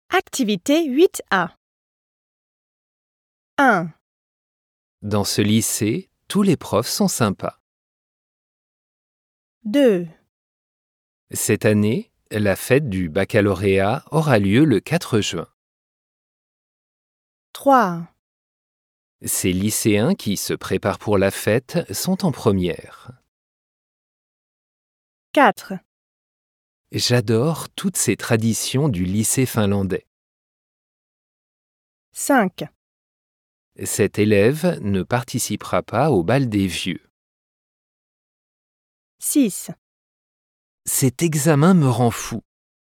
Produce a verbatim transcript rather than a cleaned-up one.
Activité huit A. un. Dans ce lycée, tous les profs sont sympas. deux. Cette année, la fête du baccalauréat aura lieu le quatre juin. trois. Ces lycéens qui se préparent pour la fête sont en première. quatre. J'adore toutes ces traditions du lycée finlandais. cinq. Cet élève ne participera pas au bal des vieux. six. Cet examen me rend fou.